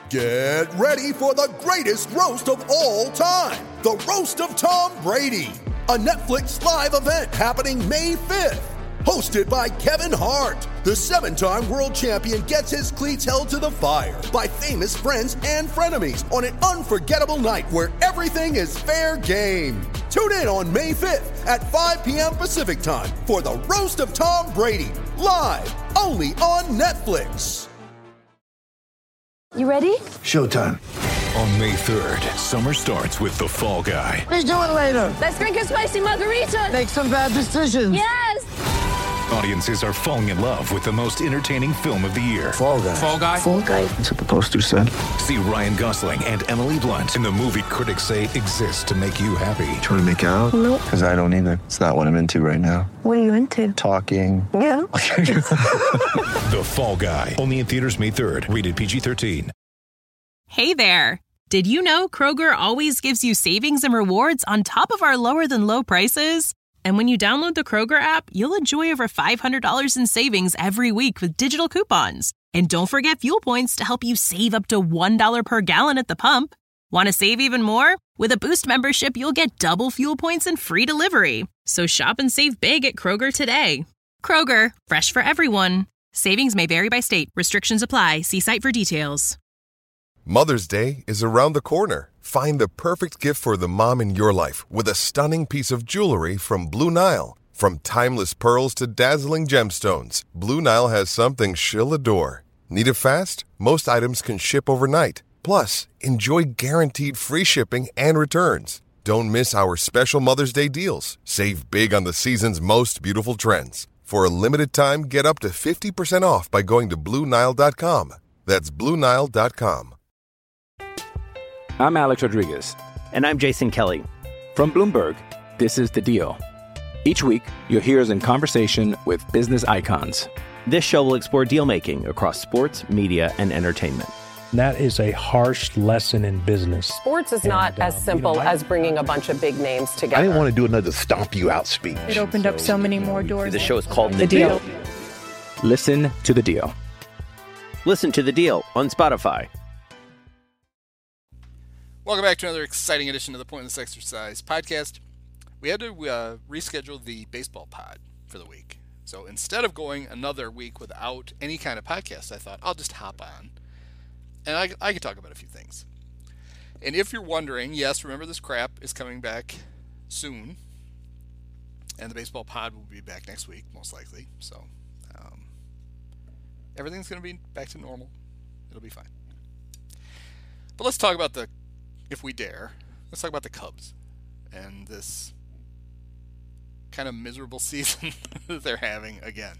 Get ready for the greatest roast of all time, the Roast of Tom Brady, a Netflix live event happening May 5th. Hosted by Kevin Hart, the 7-time world champion gets his cleats held to the fire by famous friends and frenemies on an unforgettable night where everything is fair game. Tune in on May 5th at 5 p.m. Pacific time for the Roast of Tom Brady, live only on Netflix. You ready? Showtime. On May 3rd, summer starts with The Fall Guy. Let's do it later. Let's drink a spicy margarita. Make some bad decisions. Yes! Audiences are falling in love with the most entertaining film of the year. Fall Guy. Fall Guy? Fall Guy. That's what the poster said. See Ryan Gosling and Emily Blunt in the movie critics say exists to make you happy. Trying to make it out? Nope. Because I don't either. It's not what I'm into right now. What are you into? Talking. Yeah. The Fall Guy. Only in theaters May 3rd. Rated PG-13. Hey there. Did you know Kroger always gives you savings and rewards on top of our lower than low prices? And when you download the Kroger app, you'll enjoy over $500 in savings every week with digital coupons. And don't forget fuel points to help you save up to $1 per gallon at the pump. Want to save even more? With a Boost membership, you'll get double fuel points and free delivery. So shop and save big at Kroger today. Kroger, fresh for everyone. Savings may vary by state. Restrictions apply. See site for details. Mother's Day is around the corner. Find the perfect gift for the mom in your life with a stunning piece of jewelry from Blue Nile. From timeless pearls to dazzling gemstones, Blue Nile has something she'll adore. Need it fast? Most items can ship overnight. Plus, enjoy guaranteed free shipping and returns. Don't miss our special Mother's Day deals. Save big on the season's most beautiful trends. For a limited time, get up to 50% off by going to BlueNile.com. That's BlueNile.com. I'm Alex Rodriguez. And I'm Jason Kelly. From Bloomberg, this is The Deal. Each week, you'll hear us in conversation with business icons. This show will explore deal-making across sports, media, and entertainment. That is a harsh lesson in business. Sports is not as simple as bringing a bunch of big names together. I didn't want to do another stomp you out speech. It opened up so many more doors. The show is called The Deal. Listen to The Deal. Listen to The Deal on Spotify. Welcome back to another exciting edition of the Pointless Exercise podcast. We had to reschedule the baseball pod for the week. So instead of going another week without any kind of podcast, I thought I'll just hop on. And I can talk about a few things. And if you're wondering, yes, remember this crap is coming back soon. And the baseball pod will be back next week, most likely. So everything's going to be back to normal. It'll be fine. But let's talk about if we dare, let's talk about the Cubs and this kind of miserable season that they're having again.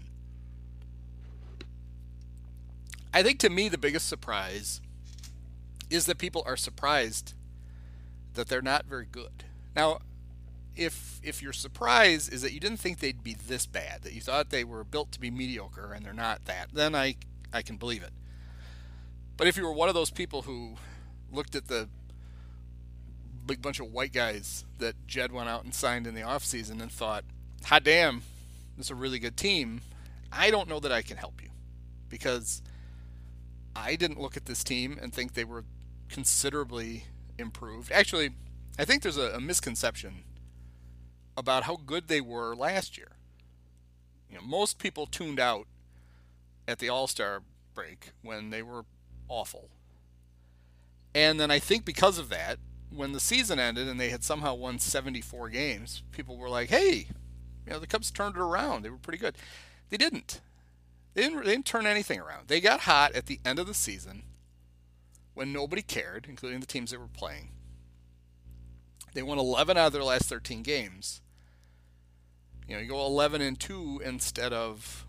I think to me the biggest surprise is that people are surprised that they're not very good. Now, if your surprise is that you didn't think they'd be this bad, that you thought they were built to be mediocre and they're not that, then I can believe it. But if you were one of those people who looked at the big bunch of white guys that Jed went out and signed in the offseason and thought, hot damn, this is a really good team, I don't know that I can help you. Because I didn't look at this team and think they were considerably improved. Actually, I think there's a misconception about how good they were last year. You know, most people tuned out at the All-Star break when they were awful. And then I think because of that, when the season ended and they had somehow won 74 games, people were like, hey, the Cubs turned it around. They were pretty good. They didn't. They didn't turn anything around. They got hot at the end of the season when nobody cared, including the teams that were playing. They won 11 out of their last 13 games. You go 11-2 instead of,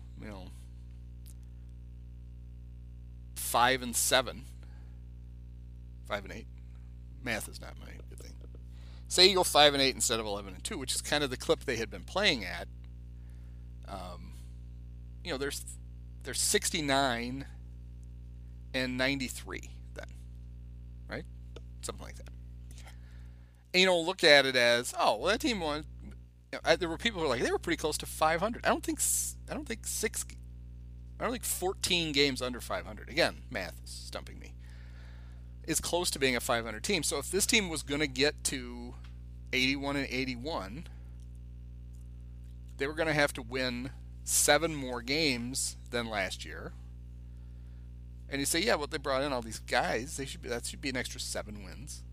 5-7, 5-8. Math is not my good thing. Say you go 5-8 instead of 11-2, which is kind of the clip they had been playing at. They're 69 and 93 then, right? Something like that. And you don't look at it as, oh, well, that team won. There were people who were like, they were pretty close to 500. I don't think 14 games under 500. Again, math is stumping me. is close to being a 500 team. So if this team was going to get to 81-81, they were going to have to win 7 more games than last year. And you say, yeah, well, they brought in all these guys. That should be an extra 7 wins.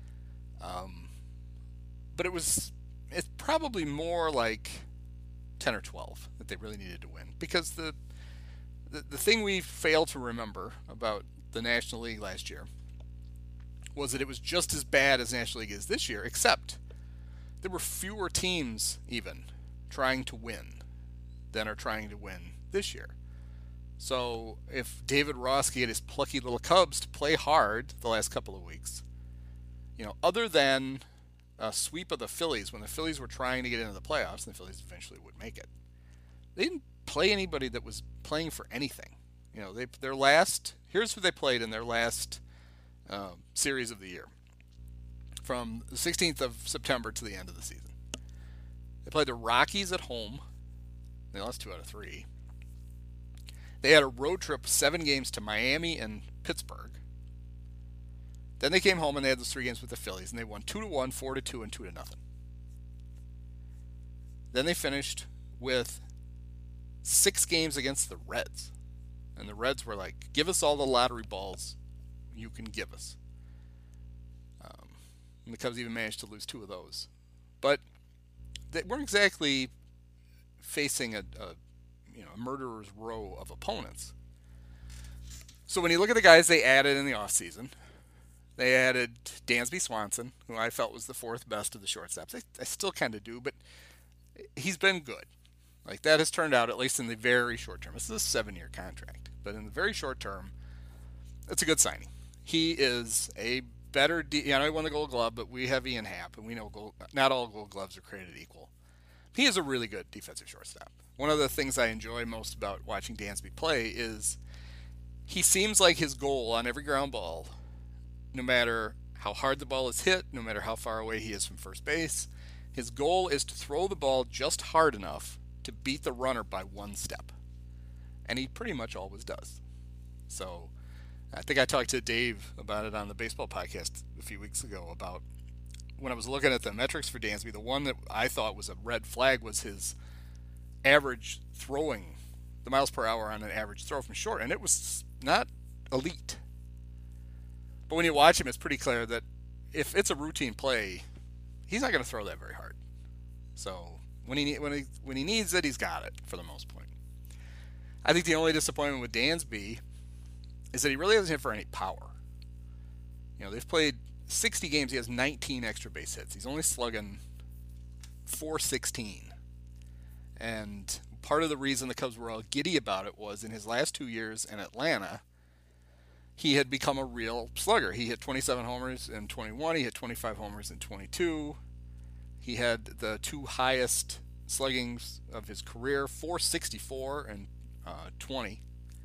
But it's probably more like 10 or 12 that they really needed to win. Because the thing we fail to remember about the National League last year was that it was just as bad as National League is this year, except there were fewer teams even trying to win than are trying to win this year. So if David Ross could get his plucky little Cubs to play hard the last couple of weeks, other than a sweep of the Phillies when the Phillies were trying to get into the playoffs, and the Phillies eventually would make it, they didn't play anybody that was playing for anything. Here's who they played in their last series of the year, from the 16th of September to the end of the season. They played the Rockies at home. They lost 2 out of 3. They had a road trip 7 games to Miami and Pittsburgh. Then they came home and they had those 3 games with the Phillies, and they won 2-1, 4-2, and 2-0. Then they finished with 6 games against the Reds. And the Reds were like, give us all the lottery balls you can give us. And the Cubs even managed to lose 2 of those. But they weren't exactly facing a murderer's row of opponents. So when you look at the guys they added in the offseason, they added Dansby Swanson, who I felt was the 4th best of the shortstops. I still kind of do, but he's been good. Like, that has turned out, at least in the very short term. This is a 7-year contract, but in the very short term, it's a good signing. He is a better, I know he won the Gold Glove, but we have Ian Happ, and we know not all Gold Gloves are created equal. He is a really good defensive shortstop. One of the things I enjoy most about watching Dansby play is he seems like his goal on every ground ball, no matter how hard the ball is hit, no matter how far away he is from first base, his goal is to throw the ball just hard enough to beat the runner by 1 step. And he pretty much always does. So I think I talked to Dave about it on the baseball podcast a few weeks ago about when I was looking at the metrics for Dansby, the one that I thought was a red flag was his average throwing, the miles per hour on an average throw from short, and it was not elite. But when you watch him, it's pretty clear that if it's a routine play, he's not going to throw that very hard. So when he needs it, he's got it for the most part. I think the only disappointment with Dansby is that he really doesn't hit for any power. They've played 60 games. He has 19 extra base hits. He's only slugging .416. And part of the reason the Cubs were all giddy about it was in his last 2 years in Atlanta, he had become a real slugger. He hit 27 homers in 21. He hit 25 homers in 22. He had the 2 highest sluggings of his career, .464 and 20,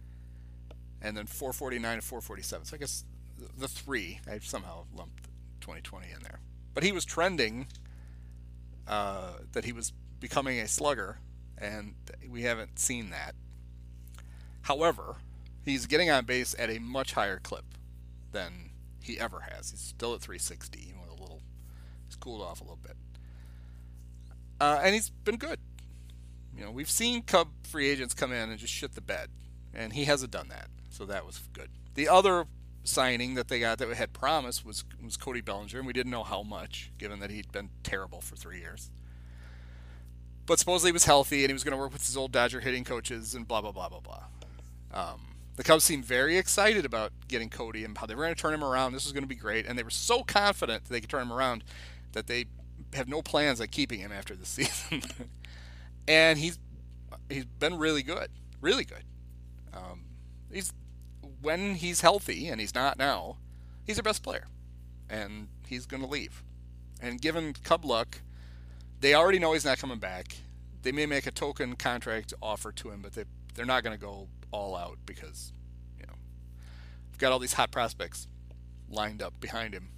and then .449 and .447. So I guess the 3, I somehow lumped 2020 in there. But he was trending that he was becoming a slugger, and we haven't seen that. However, he's getting on base at a much higher clip than he ever has. He's still at 360, even with he's cooled off a little bit. And he's been good. We've seen Cub free agents come in and just shit the bed, and he hasn't done that, so that was good. The other signing that they got that had promise was Cody Bellinger, and we didn't know how much, given that he'd been terrible for 3 years. But supposedly he was healthy, and he was going to work with his old Dodger hitting coaches, and blah, blah, blah, blah, blah. The Cubs seemed very excited about getting Cody and how they were going to turn him around. This was going to be great, and they were so confident that they could turn him around that they have no plans on keeping him after this season. And he's been really good, really good. When he's healthy, and he's not now, he's their best player, and he's going to leave. And given Cub luck, they already know he's not coming back. They may make a token contract offer to him, but they're not going to go all out because we've got all these hot prospects lined up behind him.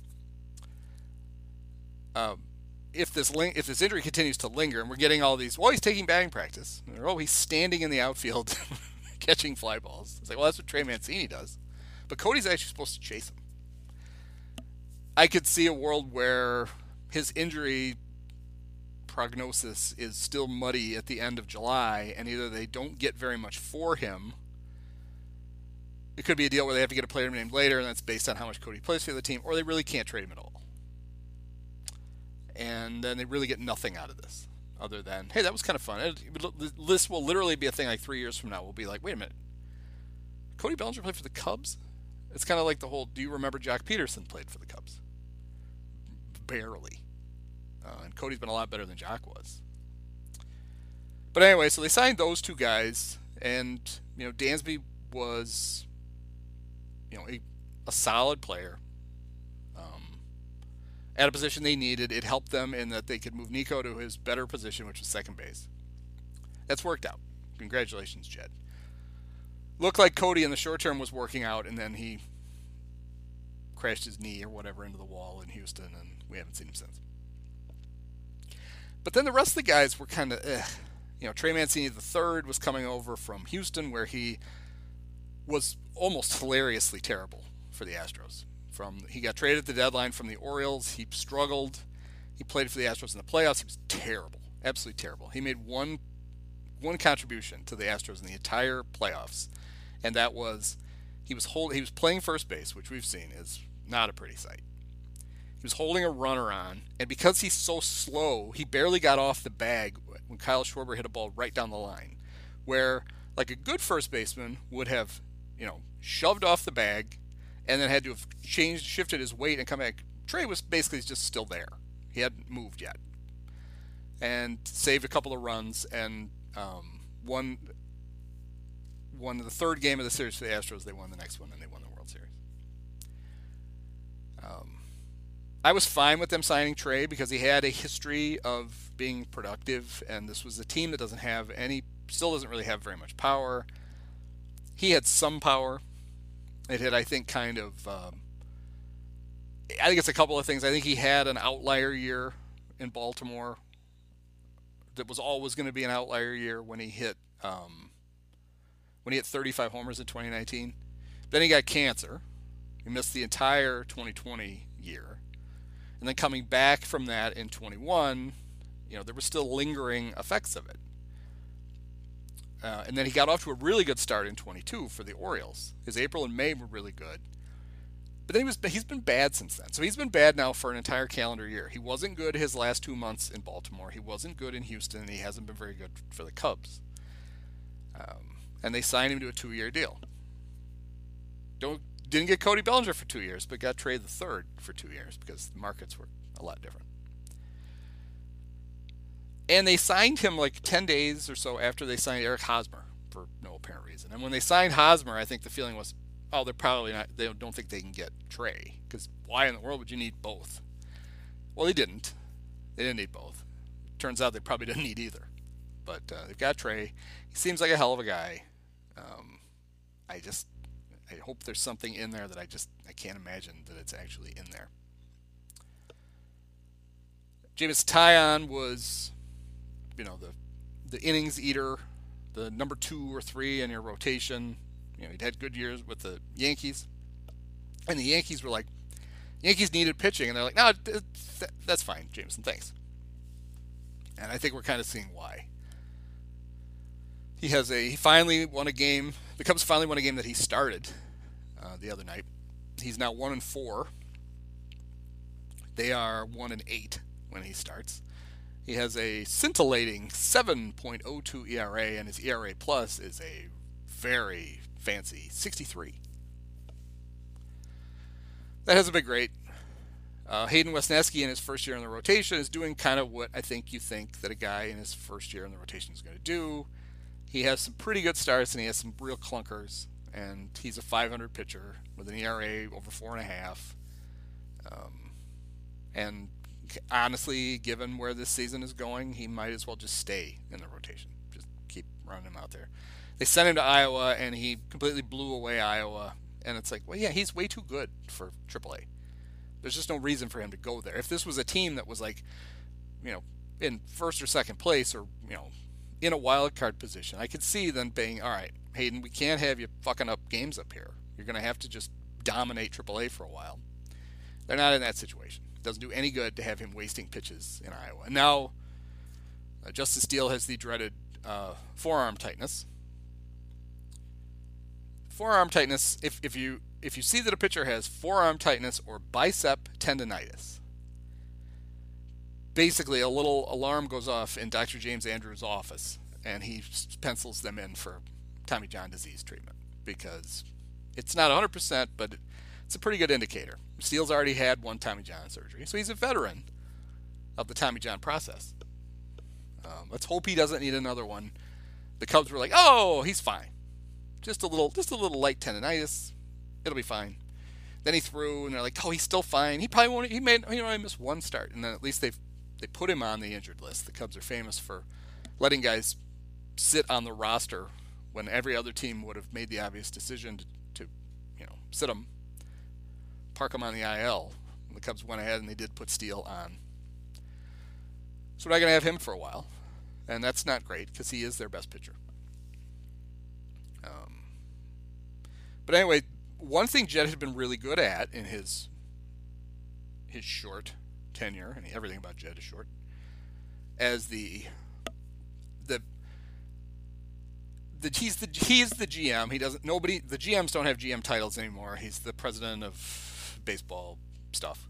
If this injury continues to linger, and we're getting all these, he's taking batting practice, or he's standing in the outfield catching fly balls. It's like, well, that's what Trey Mancini does. But Cody's actually supposed to chase him. I could see a world where his injury prognosis is still muddy at the end of July, and either they don't get very much for him. It could be a deal where they have to get a player named later, and that's based on how much Cody plays for the team, or they really can't trade him at all. And then they really get nothing out of this, other than, hey, that was kind of fun. This will literally be a thing like 3 years from now. We'll be like, wait a minute, Cody Bellinger played for the Cubs? It's kind of like the whole, do you remember Jock Peterson played for the Cubs? Barely. And Cody's been a lot better than Jock was. But anyway, so they signed those two guys, and, Dansby was, a solid player. At a position they needed. It helped them in that they could move Nico to his better position, which was second base. That's worked out. Congratulations, Jed. Looked like Cody in the short term was working out, and then he crashed his knee or whatever into the wall in Houston, and we haven't seen him since. But then the rest of the guys were kind of, Trey Mancini III was coming over from Houston, where he was almost hilariously terrible for the Astros. He got traded at the deadline from the Orioles. He struggled. He played for the Astros in the playoffs. He was terrible, absolutely terrible. He made one contribution to the Astros in the entire playoffs, and that was he was playing first base, which we've seen is not a pretty sight. He was holding a runner on, and because he's so slow, he barely got off the bag when Kyle Schwarber hit a ball right down the line, where like a good first baseman would have, shoved off the bag and then had to have shifted his weight and come back. Trey was basically just still there. He hadn't moved yet. And saved a couple of runs and won the third game of the series for the Astros. They won the next one, and they won the World Series. I was fine with them signing Trey because he had a history of being productive, and this was a team that still doesn't really have very much power. He had some power. It had, I think, I think it's a couple of things. I think he had an outlier year in Baltimore that was always going to be an outlier year when he hit 35 homers in 2019. Then he got cancer. He missed the entire 2020 year. And then coming back from that in 21, there were still lingering effects of it. And then he got off to a really good start in 22 for the Orioles. His April and May were really good. But then he's been bad since then. So he's been bad now for an entire calendar year. He wasn't good his last 2 months in Baltimore. He wasn't good in Houston, and he hasn't been very good for the Cubs. And they signed him to a 2-year deal. Didn't get Cody Bellinger for 2 years, but got Trey the third for 2 years because the markets were a lot different. And they signed him like 10 days or so after they signed Eric Hosmer for no apparent reason. And when they signed Hosmer, I think the feeling was, oh, they're probably not, they don't think they can get Trey, because why in the world would you need both? Well, they didn't. They didn't need both. Turns out they probably didn't need either. But they've got Trey. He seems like a hell of a guy. I hope there's something in there that I can't imagine that it's actually in there. Jameson Taillon was, the innings eater, the number 2 or 3 in your rotation. He'd had good years with the Yankees. And the Yankees were like, Yankees needed pitching. And they're like, no, that's fine, Jameson, thanks. And I think we're kind of seeing why. He finally won a game. The Cubs finally won a game that he started the other night. He's now 1-4. They are 1-8 when he starts. He has a scintillating 7.02 ERA, and his ERA plus is a very fancy 63. That hasn't been great. Hayden Wesneski in his first year in the rotation is doing kind of what I think you think that a guy in his first year in the rotation is going to do. He has some pretty good starts, and he has some real clunkers, and he's a 500 pitcher with an ERA over 4.5. And honestly, given where this season is going, he might as well just stay in the rotation. Just keep running him out there. They sent him to Iowa, and he completely blew away Iowa. And it's like, well, yeah, he's way too good for AAA. There's just no reason for him to go there. If this was a team that was like, in first or second place, or, in a wild card position, I could see them being, all right, Hayden, we can't have you fucking up games up here. You're going to have to just dominate AAA for a while. They're not in that situation. It doesn't do any good to have him wasting pitches in Iowa. And now Justice Steele has the dreaded forearm tightness. Forearm tightness, if you see that a pitcher has forearm tightness or bicep tendonitis, basically a little alarm goes off in Dr. James Andrews' office, and he pencils them in for Tommy John disease treatment, because it's not 100%, but it's a pretty good indicator. Steele's already had one Tommy John surgery, so he's a veteran of the Tommy John process. Let's hope he doesn't need another one. The Cubs were like, "Oh, he's fine. Just a little light tendonitis. It'll be fine." Then he threw, and they're like, "Oh, he's still fine. He probably won't. He only missed one start." And then at least they put him on the injured list. The Cubs are famous for letting guys sit on the roster when every other team would have made the obvious decision to sit them, park them on the IL. And the Cubs went ahead and they did put Steele on. So we're not going to have him for a while, and that's not great because he is their best pitcher. But anyway, one thing Jed had been really good at in his short tenure, and everything about Jed is short, as he's the GM. The GMs don't have GM titles anymore. He's the president of baseball stuff.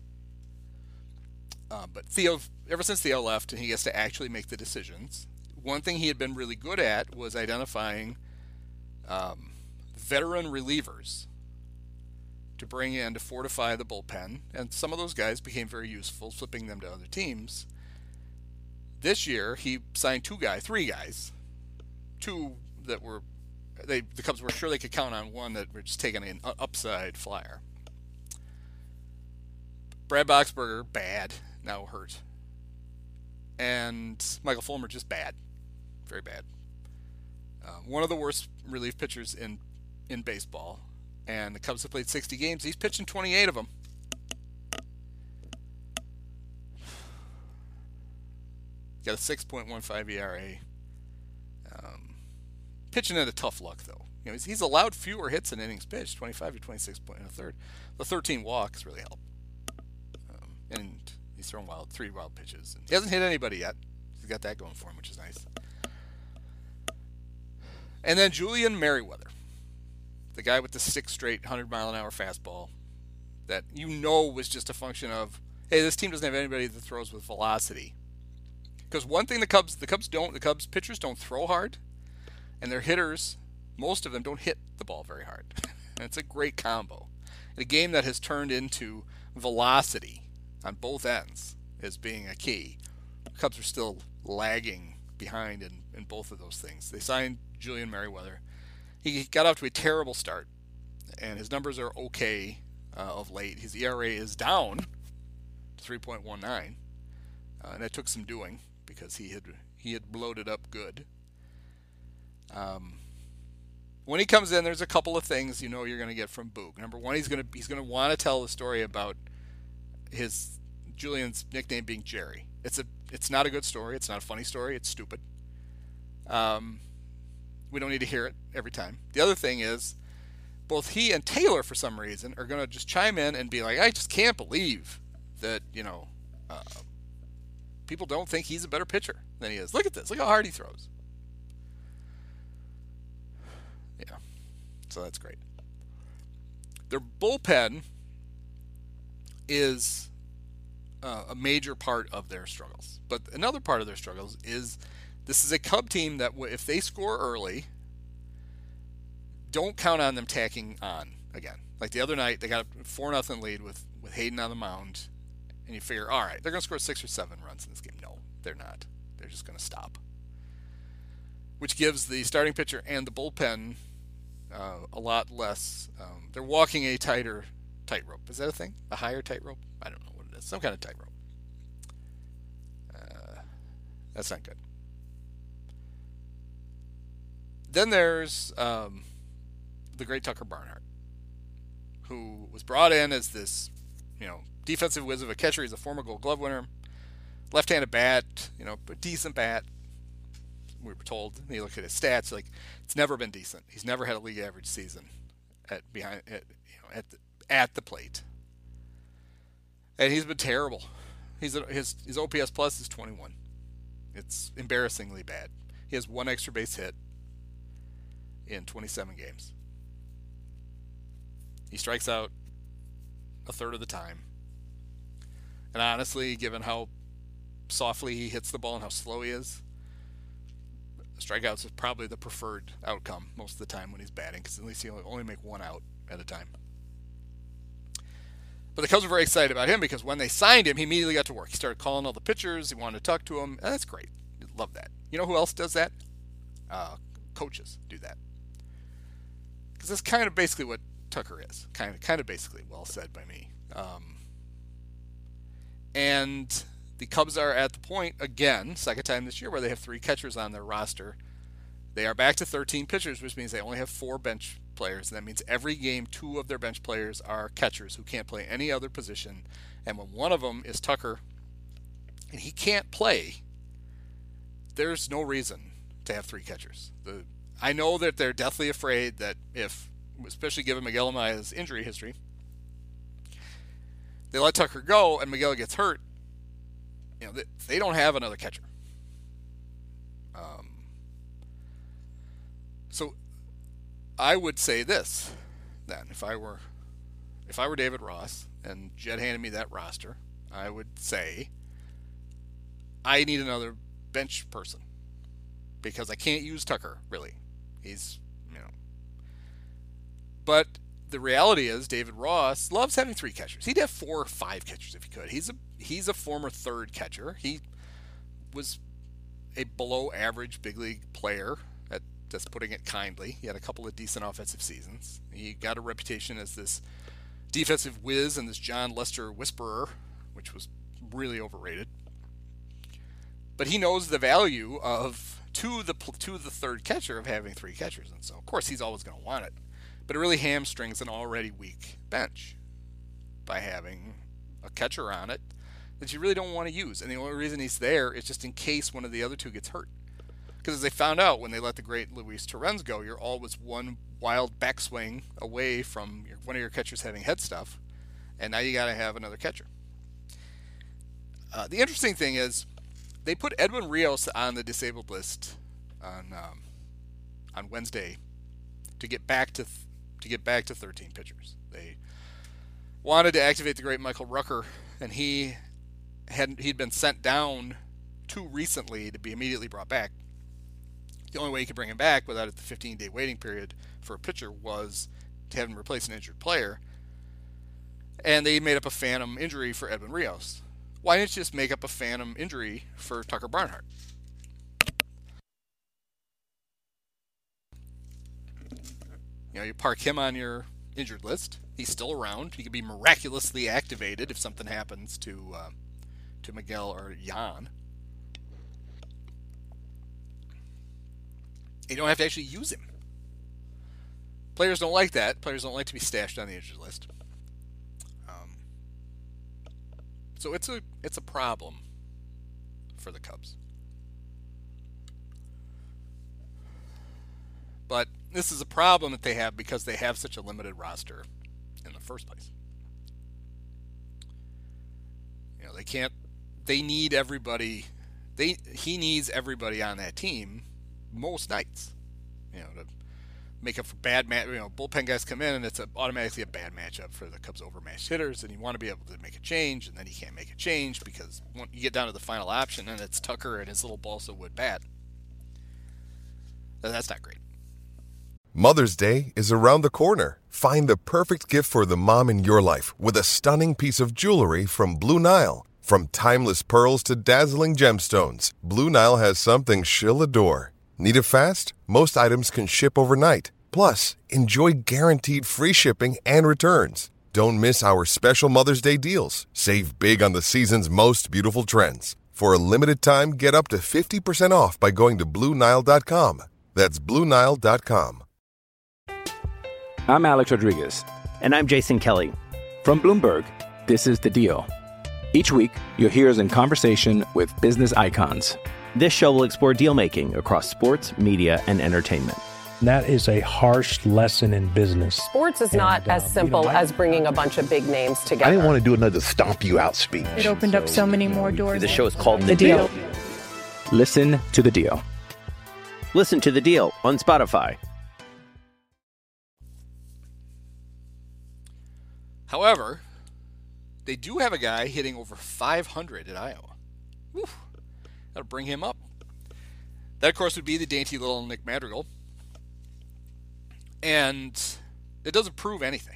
But Theo, ever since Theo left and he gets to actually make the decisions, one thing he had been really good at was identifying veteran relievers to bring in to fortify the bullpen, and some of those guys became very useful, flipping them to other teams. This year, he signed three guys, two that were the Cubs were sure they could count on, one that were just taking an upside flyer. Brad Boxberger, bad, now hurt, and Michael Fulmer, just bad, very bad. One of the worst relief pitchers in baseball. And the Cubs have played 60 games. He's pitched in 28 of them. Got a 6.15 ERA. Pitching into tough luck, though. He's allowed fewer hits in innings pitched, 25 to 26 in a third. The 13 walks really help. And he's thrown 3 wild pitches. And he hasn't hit anybody yet. He's got that going for him, which is nice. And then Julian Merriweather. The guy with the 6 straight 100-mile-an-hour fastball that was just a function of, hey, this team doesn't have anybody that throws with velocity. Because one thing the Cubs pitchers don't throw hard, and their hitters, most of them don't hit the ball very hard. And it's a great combo. In a game that has turned into velocity on both ends as being a key, the Cubs are still lagging behind in both of those things. They signed Julian Merriweather. He got off to a terrible start, and his numbers are okay of late. His ERA is down to 3.19, and that took some doing because he had bloated up good. When he comes in, there's a couple of things you're going to get from Boog. Number one, he's going to want to tell the story about Julian's nickname being Jerry. It's not a good story. It's not a funny story. It's stupid. We don't need to hear it every time. The other thing is, both he and Taylor, for some reason, are going to just chime in and be like, I just can't believe that, people don't think he's a better pitcher than he is. Look at this. Look how hard he throws. Yeah. So that's great. Their bullpen is a major part of their struggles. But another part of their struggles is this is a Cub team that if they score early, don't count on them tacking on again. Like the other night, they got a 4-0 lead with Hayden on the mound, and you figure, all right, they're going to score 6 or 7 runs in this game. No, they're not. They're just going to stop. Which gives the starting pitcher and the bullpen a lot less. They're walking a tighter tightrope. Is that a thing? A higher tightrope? I don't know what it is. Some kind of tightrope. That's not good. Then there's the great Tucker Barnhart, who was brought in as this, defensive whiz of a catcher. He's a former Gold Glove winner, left-handed bat, a decent bat. We were told. And you look at his stats, it's never been decent. He's never had a league average season at the plate. And he's been terrible. His OPS plus is 21. It's embarrassingly bad. He has 1 extra base hit in 27 games. He strikes out a third of the time. And honestly, given how softly he hits the ball and how slow he is, strikeouts is probably the preferred outcome most of the time when he's batting, because at least he'll only make 1 out at a time. But the Cubs were very excited about him because when they signed him, he immediately got to work. He started calling all the pitchers. He wanted to talk to them. And that's great. Love that. You know who else does that? Coaches do that. Because that's kind of basically what Tucker is. Kind of basically. Well said by me. And the Cubs are at the point, again, second time this year, where they have 3 catchers on their roster. They are back to 13 pitchers, which means they only have 4 bench players. And that means every game, 2 of their bench players are catchers who can't play any other position. And when one of them is Tucker, and he can't play, there's no reason to have 3 catchers. I know that they're deathly afraid that if, especially given Miguel Amaya's injury history, they let Tucker go and Miguel gets hurt, they don't have another catcher. So I would say this, then, if I were David Ross and Jed handed me that roster, I would say I need another bench person because I can't use Tucker, really. But the reality is David Ross loves having 3 catchers. He'd have 4 or 5 catchers if he could. He's a former third catcher. He was a below average big league player, just putting it kindly. He had a couple of decent offensive seasons. He got a reputation as this defensive whiz and this John Lester whisperer, which was really overrated. But he knows the value of to the third catcher of having 3 catchers, and so of course he's always going to want it. But it really hamstrings an already weak bench by having a catcher on it that you really don't want to use. And the only reason he's there is just in case one of the other 2 gets hurt. Because as they found out when they let the great Luis Torrens go, you're always one wild backswing away from one of your catchers having head stuff, and now you got to have another catcher. The interesting thing is they put Edwin Rios on the disabled list on Wednesday to get back to 13 pitchers. They wanted to activate the great Michael Rucker, and he'd been sent down too recently to be immediately brought back. The only way you could bring him back without the 15-day waiting period for a pitcher was to have him replace an injured player. And they made up a phantom injury for Edwin Rios. Why didn't you just make up a phantom injury for Tucker Barnhart? You park him on your injured list. He's still around. He could be miraculously activated if something happens to Miguel or Jan. You don't have to actually use him. Players don't like that. Players don't like to be stashed on the injured list. So it's a problem for the Cubs. But this is a problem that they have because they have such a limited roster in the first place. They need everybody. He needs everybody on that team most nights, to make up for bad bullpen guys come in and it's automatically a bad matchup for the Cubs overmatched hitters, and you want to be able to make a change, and then you can't make a change because when you get down to the final option and it's Tucker and his little balsa wood bat, that's not great. Mother's Day is around the corner. Find the perfect gift for the mom in your life with a stunning piece of jewelry from Blue Nile. From timeless pearls to dazzling gemstones, Blue Nile has something she'll adore. Need it fast? Most items can ship overnight. Plus, enjoy guaranteed free shipping and returns. Don't miss our special Mother's Day deals. Save big on the season's most beautiful trends. For a limited time, get up to 50% off by going to BlueNile.com. That's BlueNile.com. I'm Alex Rodriguez. And I'm Jason Kelly. From Bloomberg, this is The Deal. Each week, you'll hear us in conversation with business icons. This show will explore deal-making across sports, media, and entertainment. And that is a harsh lesson in business. Sports is not as simple as bringing a bunch of big names together. I didn't want to do another stomp you out speech. It opened up so many more doors. The show is called The Deal. Listen to the deal. Listen to The Deal on Spotify. However, they do have a guy hitting over 500 at Iowa. Whew. That'll bring him up. That, of course, would be the dainty little Nick Madrigal. And it doesn't prove anything.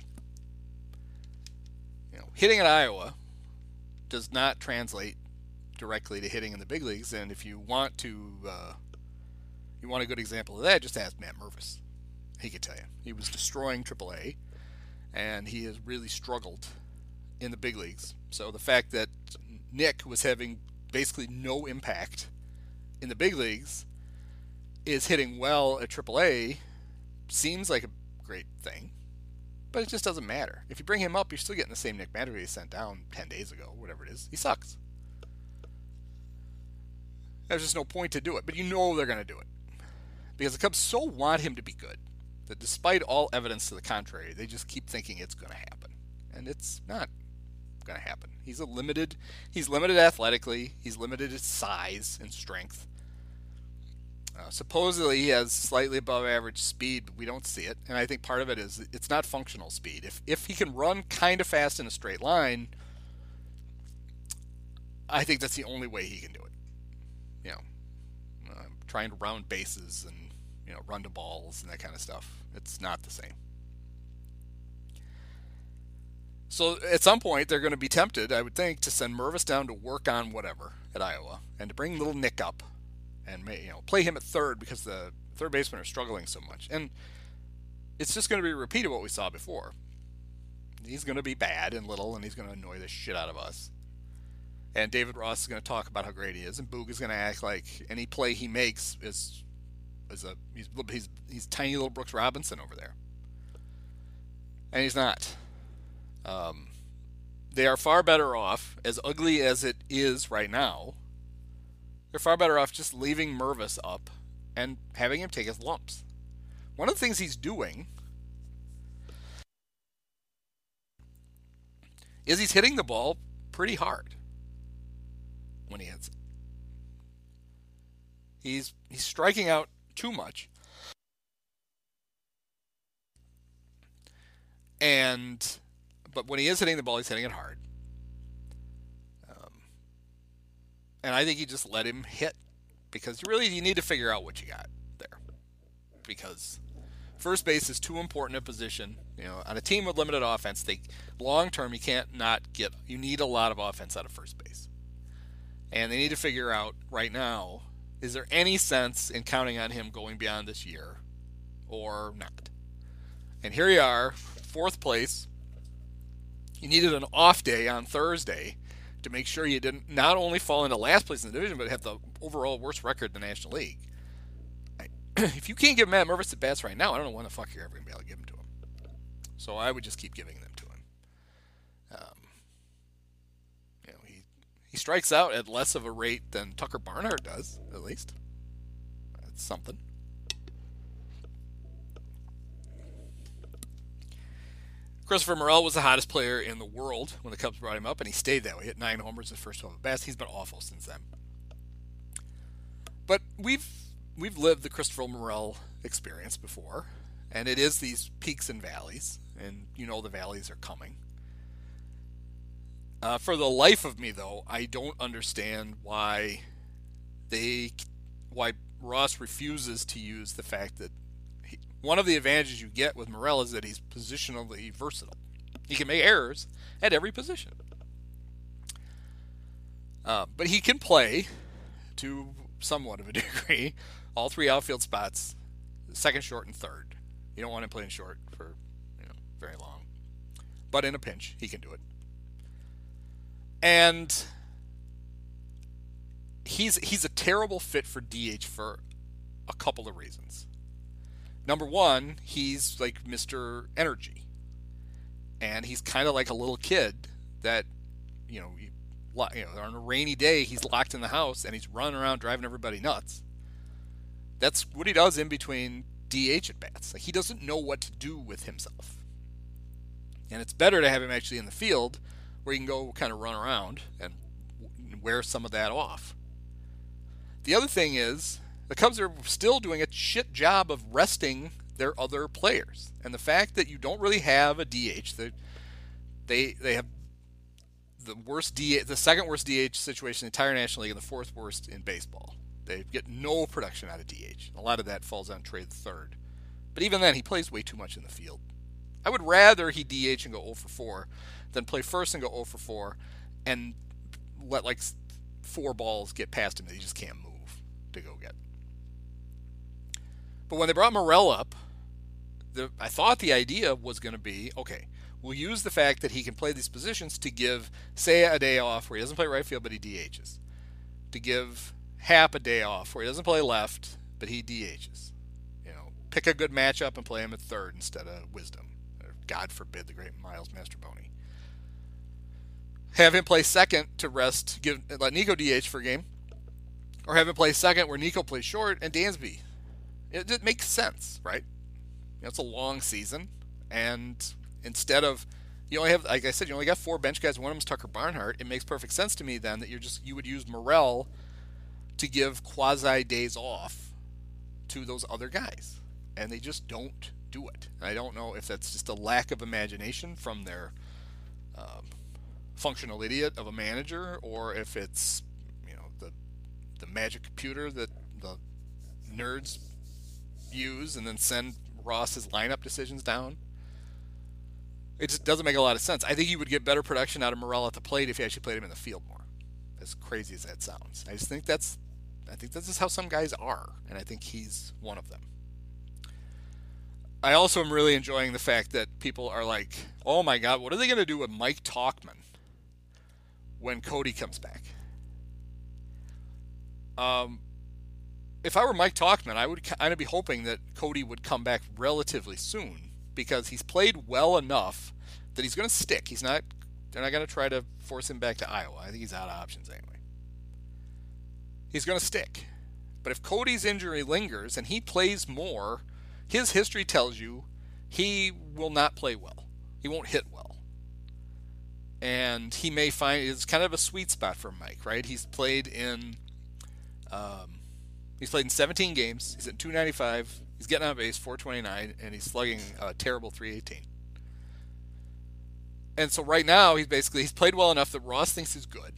Hitting at Iowa does not translate directly to hitting in the big leagues. And if you want a good example of that, just ask Matt Mervis. He could tell you. He was destroying AAA, and he has really struggled in the big leagues. So the fact that Nick was having basically no impact in the big leagues is hitting well at AAA seems like a great thing, but it just doesn't matter. If you bring him up, you're still getting the same Nick Madrigal you sent down 10 days ago, whatever it is. He sucks. There's just no point to do it, but you know they're going to do it. Because the Cubs so want him to be good that despite all evidence to the contrary, they just keep thinking it's going to happen. And it's not going to happen. He's limited athletically. He's limited in size and strength. Supposedly he has slightly above average speed, but we don't see it. And I think part of it is it's not functional speed. If he can run kind of fast in a straight line, I think that's the only way he can do it. Trying to round bases and run to balls and that kind of stuff. It's not the same. So at some point they're going to be tempted, I would think, to send Mervis down to work on whatever at Iowa and to bring little Nick up and play him at third because the third basemen are struggling so much. And it's just going to be a repeat of what we saw before. He's going to be bad and little, and he's going to annoy the shit out of us. And David Ross is going to talk about how great he is, and Boog is going to act like any play he makes is he's tiny little Brooks Robinson over there, and he's not. They are far better off, as ugly as it is right now. They're far better off just leaving Mervis up and having him take his lumps. One of the things he's doing is he's hitting the ball pretty hard when he hits it. He's striking out too much. But when he is hitting the ball, he's hitting it hard. And I think you just let him hit because you need to figure out what you got there. Because first base is too important a position. On a team with limited offense, long term you need a lot of offense out of first base. And they need to figure out right now, is there any sense in counting on him going beyond this year or not? And here you are, fourth place. You needed an off day on Thursday to make sure you didn't not only fall into last place in the division, but have the overall worst record in the National League. If you can't give Matt Mervis at bats right now, I don't know when the fuck you're ever going to be able to give them to him. So I would just keep giving them to him. He strikes out at less of a rate than Tucker Barnhart does, at least. That's something. Christopher Morel was the hottest player in the world when the Cubs brought him up, and he stayed that way. He hit 9 homers in his first 12 at-bats. He's been awful since then. But we've lived the Christopher Morel experience before, and it is these peaks and valleys, and the valleys are coming. For the life of me, though, I don't understand why Ross refuses to use the fact that one of the advantages you get with Morel is that he's positionally versatile. He can make errors at every position. But he can play, to somewhat of a degree, all three outfield spots, second, short, and third. You don't want him playing short for very long. But in a pinch, he can do it. And he's a terrible fit for DH for a couple of reasons. Number one, he's like Mr. Energy. And he's kind of like a little kid that, on a rainy day, he's locked in the house and he's running around driving everybody nuts. That's what he does in between DH at bats. Like, he doesn't know what to do with himself. And it's better to have him actually in the field where he can go kind of run around and wear some of that off. The other thing is, the Cubs are still doing a shit job of resting their other players. And the fact that you don't really have a DH, they have the second worst DH situation in the entire National League and the fourth worst in baseball. They get no production out of DH. A lot of that falls on Trey III. But even then, he plays way too much in the field. I would rather he DH and go 0 for 4 than play first and go 0 for 4 and let like 4 balls get past him that he just can't move to go get. But when they brought Morel up, I thought the idea was going to be, okay, we'll use the fact that he can play these positions to give Seiya a day off where he doesn't play right field but he DHs. To give Happ a day off where he doesn't play left but he DHs. You know, pick a good matchup and play him at third instead of Wisdom. Or God forbid the great Miles Mastrobuoni. Have him play second to rest, let Nico DH for a game. Or have him play second where Nico plays short and Dansby. It makes sense, right? You know, it's a long season, and instead of, you only have, like I said, you only got 4 bench guys. One of them's Tucker Barnhart. It makes perfect sense to me then that you would use Morel to give quasi days off to those other guys, and they just don't do it. And I don't know if that's just a lack of imagination from their functional idiot of a manager, or if it's, you know, the magic computer that the nerds use and then send Ross's lineup decisions down. It just doesn't make a lot of sense. I think you would get better production out of Morel at the plate if you actually played him in the field more. As crazy as that sounds. I think that's just how some guys are, and I think he's one of them. I also am really enjoying the fact that people are like, oh my God, what are they going to do with Mike Tauchman when Cody comes back? If I were Mike Tauchman, I would kind of be hoping that Cody would come back relatively soon because he's played well enough that he's going to stick. They're not going to try to force him back to Iowa. I think he's out of options anyway. He's going to stick. But if Cody's injury lingers and he plays more, his history tells you he will not play well. He won't hit well. And he may find it's kind of a sweet spot for Mike, right? He's played in 17 games. He's at 295. He's getting on base, 429, and he's slugging a terrible 318. And so right now, he's played well enough that Ross thinks he's good.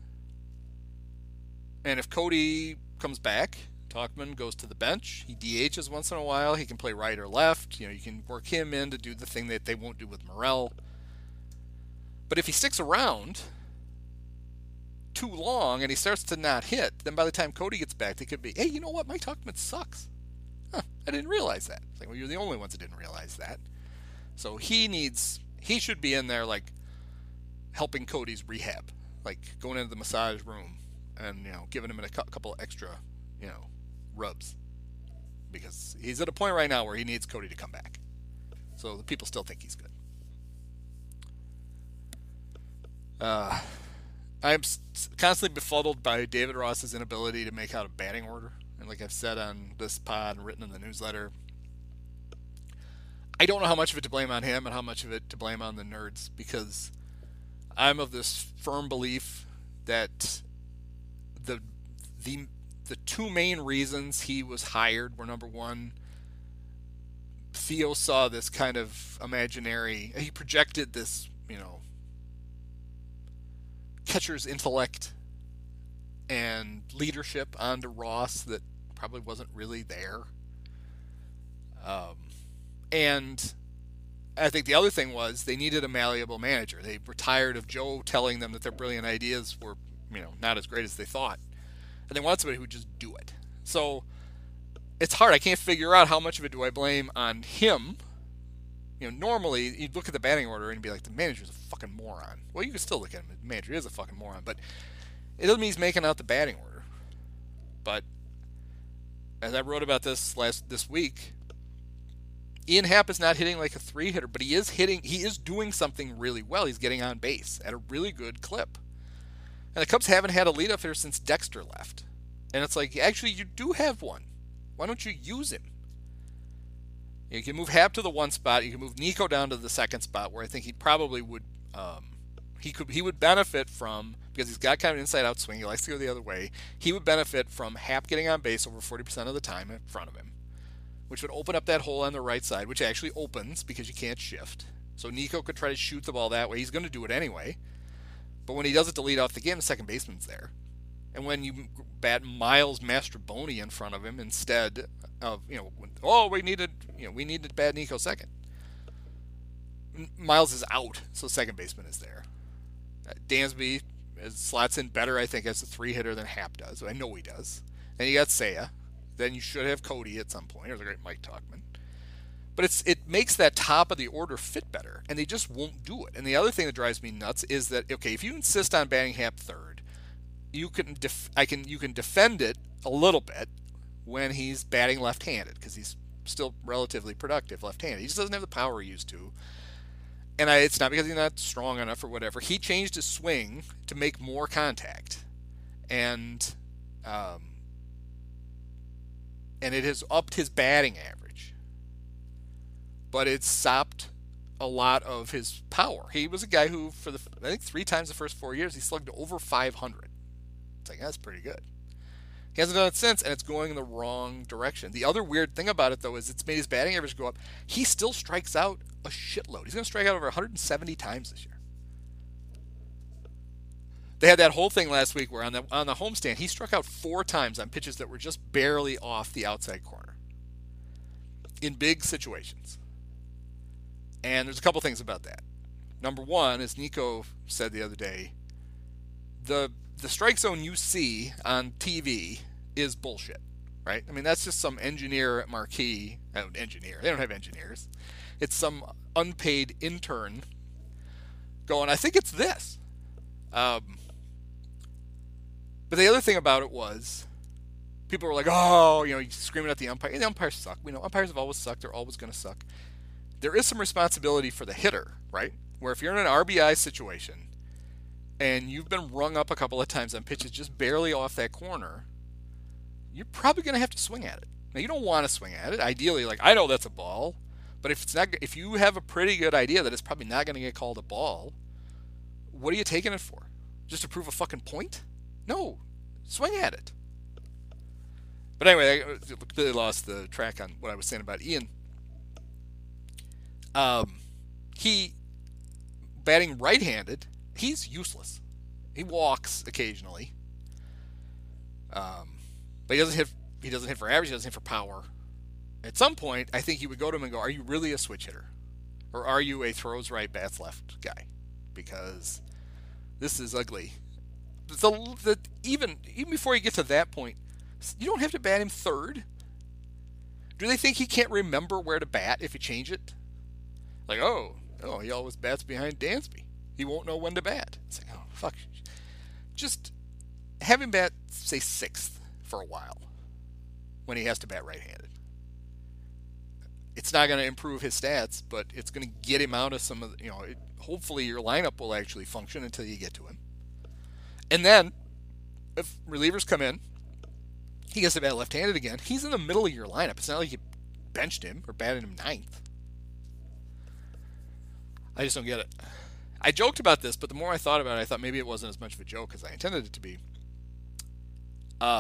And if Cody comes back, Tauchman goes to the bench. He DHs once in a while. He can play right or left. You know, you can work him in to do the thing that they won't do with Morel. But if he sticks around too long and he starts to not hit, then by the time Cody gets back, they could be, hey, you know what? Mike Tauchman sucks. Huh, I didn't realize that. It's like, well, you're the only ones that didn't realize that. So he should be in there, like, helping Cody's rehab, like going into the massage room and, you know, giving him a couple extra, you know, rubs, because he's at a point right now where he needs Cody to come back. So the people still think he's good. I'm constantly befuddled by David Ross's inability to make out a batting order. And like I've said on this pod and written in the newsletter, I don't know how much of it to blame on him and how much of it to blame on the nerds, because I'm of this firm belief that the 2 main reasons he was hired were, number one, Theo saw this kind of imaginary, he projected this, you know, catcher's intellect and leadership onto Ross that probably wasn't really there. And I think the other thing was they needed a malleable manager. They were tired of Joe telling them that their brilliant ideas were, you know, not as great as they thought. And they wanted somebody who would just do it. So it's hard. I can't figure out how much of it do I blame on him. You know, normally you'd look at the batting order and be like, the manager's a fucking moron. Well, you can still look at him. The manager is a fucking moron, but it doesn't mean he's making out the batting order. But as I wrote about this week, Ian Happ is not hitting like a 3-hitter, but he is doing something really well. He's getting on base at a really good clip. And the Cubs haven't had a leadoff hitter since Dexter left. And it's like, actually, you do have one. Why don't you use him? You can move Happ to the 1 spot. You can move Nico down to the 2nd spot, where I think he probably would. He would benefit from, because he's got kind of an inside-out swing. He likes to go the other way. He would benefit from Happ getting on base over 40% of the time in front of him, which would open up that hole on the right side, which actually opens because you can't shift. So Nico could try to shoot the ball that way. He's going to do it anyway. But when he does it to lead off the game, the second baseman's there. And when you bat Miles Mastrobuoni in front of him instead of, we needed to bat Nico second. Miles is out, so second baseman is there. Dansby slots in better, I think, as a 3-hitter than Happ does. I know he does. Then you got Seiya. Then you should have Cody at some point, or the great Mike Tauchman. But it makes that top of the order fit better, and they just won't do it. And the other thing that drives me nuts is that, okay, if you insist on batting Happ third, you can defend it a little bit when he's batting left-handed, because he's still relatively productive left-handed. He just doesn't have the power he used to. And it's not because he's not strong enough or whatever. He changed his swing to make more contact, and it has upped his batting average. But it's sapped a lot of his power. He was a guy who, I think 3 times the first 4 years, he slugged over 500. It's like, that's pretty good. He hasn't done it since, and it's going in the wrong direction. The other weird thing about it, though, is it's made his batting average go up. He still strikes out a shitload. He's going to strike out over 170 times this year. They had that whole thing last week where on the homestand, he struck out 4 times on pitches that were just barely off the outside corner in big situations. And there's a couple things about that. Number one, as Nico said the other day, the strike zone you see on TV is bullshit, right? I mean, that's just some engineer at Marquee. Engineer. They don't have engineers. It's some unpaid intern going, I think it's this. But the other thing about it was, people were like, screaming at the umpire. And the umpires suck. We know umpires have always sucked. They're always going to suck. There is some responsibility for the hitter, right? Where if you're in an RBI situation and you've been rung up a couple of times on pitches just barely off that corner, you're probably going to have to swing at it. Now, you don't want to swing at it. Ideally, I know that's a ball, but if you have a pretty good idea that it's probably not going to get called a ball, what are you taking it for? Just to prove a fucking point? No, swing at it. But anyway, I completely lost the track on what I was saying about Ian. He, batting right-handed, he's useless. He walks occasionally. But he doesn't hit for average, he doesn't hit for power. At some point, I think he would go to him and go, are you really a switch hitter? Or are you a throws right, bats left guy? Because this is ugly. Even before you get to that point, you don't have to bat him third. Do they think he can't remember where to bat if you change it? Like, he always bats behind Dansby. He won't know when to bat. It's like, oh, fuck. Just have him bat, say, 6th for a while when he has to bat right-handed. It's not going to improve his stats, but it's going to get him out of some of the, hopefully your lineup will actually function until you get to him. And then, if relievers come in, he gets to bat left-handed again, he's in the middle of your lineup. It's not like you benched him or batted him 9th. I just don't get it. I joked about this, but the more I thought about it, I thought maybe it wasn't as much of a joke as I intended it to be. I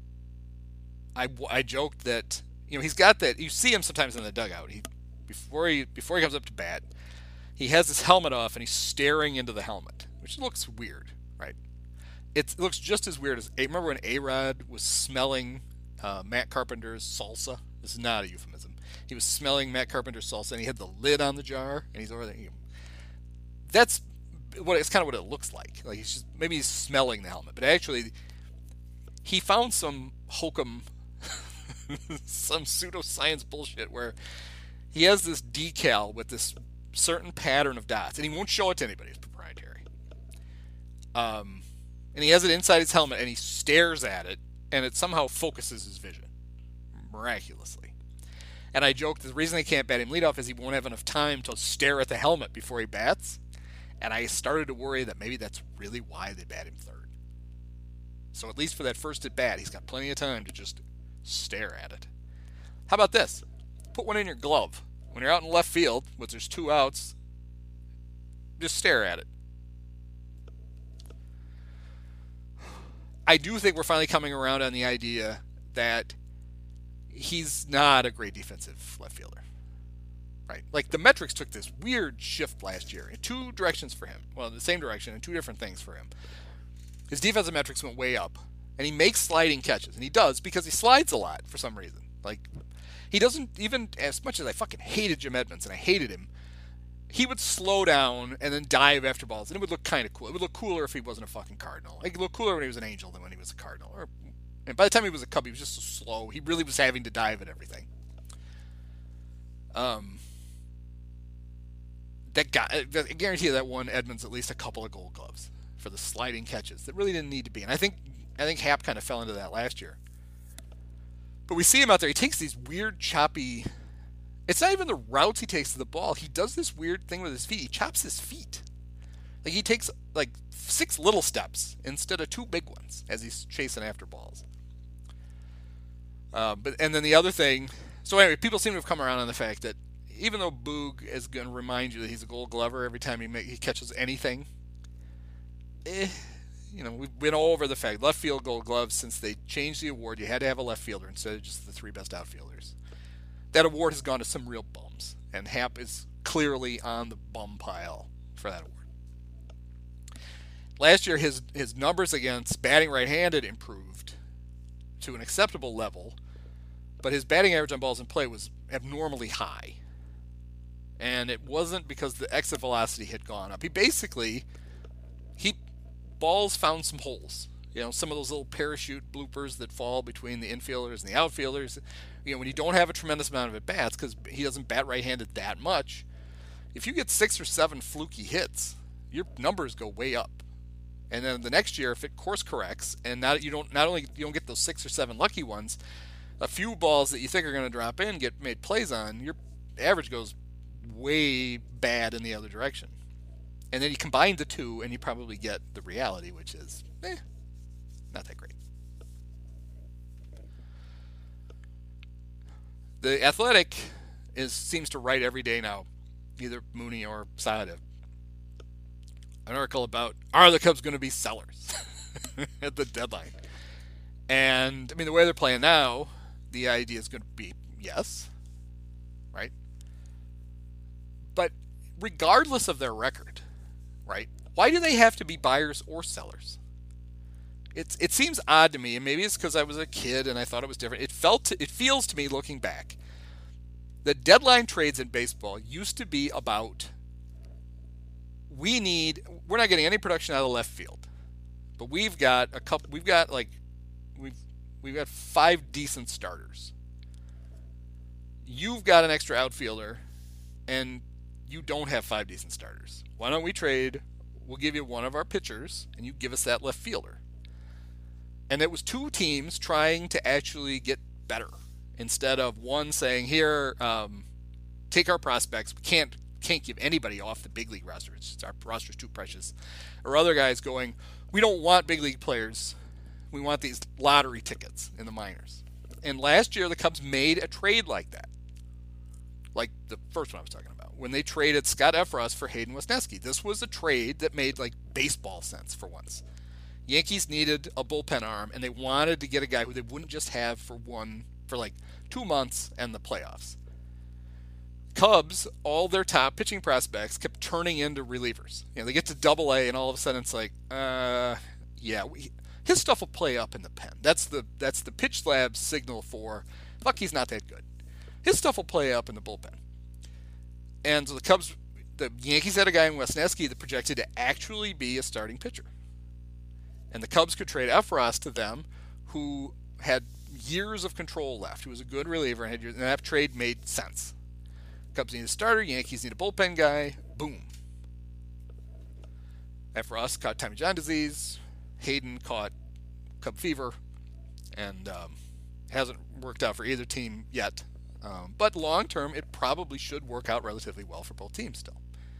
joked that he's got that. You see him sometimes in the dugout. Before he comes up to bat, he has his helmet off and he's staring into the helmet, which looks weird, right? It looks just as weird as remember when A-Rod was smelling Matt Carpenter's salsa. This is not a euphemism. He was smelling Matt Carpenter's salsa and he had the lid on the jar and he's over there. That's it's kind of what it looks like. Like maybe he's smelling the helmet, but actually he found some hokum, some pseudoscience bullshit where he has this decal with this certain pattern of dots, and he won't show it to anybody. It's proprietary. And he has it inside his helmet, and he stares at it, and it somehow focuses his vision miraculously. And I joked the reason they can't bat him leadoff is he won't have enough time to stare at the helmet before he bats. And I started to worry that maybe that's really why they bat him third. So at least for that first at bat, he's got plenty of time to just stare at it. How about this? put one in your glove. When you're out in left field, which there's 2 outs, just stare at it. I do think we're finally coming around on the idea that he's not a great defensive left fielder. Right? Like, the metrics took this weird shift last year in 2 directions for him. Well, the same direction and 2 different things for him. His defensive metrics went way up. And he makes sliding catches. And he does because he slides a lot for some reason. Like, he doesn't, even as much as I fucking hated Jim Edmonds, and I hated him, he would slow down and then dive after balls. And it would look kind of cool. It would look cooler if he wasn't a fucking Cardinal. Like, it would look cooler when he was an Angel than when he was a Cardinal. And by the time he was a Cub, he was just so slow. He really was having to dive at everything. That guy, I guarantee you that won Edmonds at least a couple of Gold Gloves for the sliding catches that really didn't need to be. And I think Happ kind of fell into that last year. But we see him out there. He takes these weird, choppy... It's not even the routes he takes to the ball. He does this weird thing with his feet. He chops his feet. Like, he takes, 6 little steps instead of 2 big ones as he's chasing after balls. And then the other thing... So anyway, people seem to have come around on the fact that even though Boog is going to remind you that he's a Gold Glover every time he catches anything, we've been all over the fact left field Gold Gloves, since they changed the award, you had to have a left fielder instead of just the 3 best outfielders. That award has gone to some real bums, and Happ is clearly on the bum pile for that award. Last year, his numbers against batting right-handed improved to an acceptable level, but his batting average on balls in play was abnormally high. And it wasn't because the exit velocity had gone up. Balls found some holes. Some of those little parachute bloopers that fall between the infielders and the outfielders. When you don't have a tremendous amount of at-bats, because he doesn't bat right-handed that much, if you get 6 or 7 fluky hits, your numbers go way up. And then the next year, if it course corrects, and you don't get those 6 or 7 lucky ones, a few balls that you think are going to drop in get made plays on, your average goes way bad in the other direction. And then you combine the 2, and you probably get the reality, which is, not that great. The Athletic seems to write every day now, either Mooney or Sahadev, an article about, are the Cubs going to be sellers at the deadline? And, the way they're playing now, the idea is going to be yes, right? But regardless of their record, right, why do they have to be buyers or sellers? It seems odd to me, and maybe it's because I was a kid and I thought it was different. It feels to me, looking back, that deadline trades in baseball used to be about, we're not getting any production out of left field, but we've got 5 decent starters. You've got an extra outfielder, and you don't have 5 decent starters. Why don't we trade? We'll give you one of our pitchers, and you give us that left fielder. And it was 2 teams trying to actually get better, instead of one saying, here, take our prospects. We can't give anybody off the big league roster. Our roster's too precious. Or other guys going, we don't want big league players. We want these lottery tickets in the minors. And last year, the Cubs made a trade like that. Like the first one I was talking about, when they traded Scott Effross for Hayden Wesneski. This was a trade that made baseball sense for once. Yankees needed a bullpen arm, and they wanted to get a guy who they wouldn't just have for 2 months and the playoffs. Cubs, all their top pitching prospects kept turning into relievers. They get to Double-A, and all of a sudden it's like, his stuff will play up in the pen. That's the pitch lab signal for, fuck, he's not that good. His stuff will play up in the bullpen. And so the Yankees had a guy in Wesneski that projected to actually be a starting pitcher. And the Cubs could trade Effross to them, who had years of control left, who was a good reliever, and that trade made sense. Cubs need a starter, Yankees need a bullpen guy, boom. Effross caught Tommy John disease, Hayden caught Cub fever, and hasn't worked out for either team yet. But long term, it probably should work out relatively well for both teams still.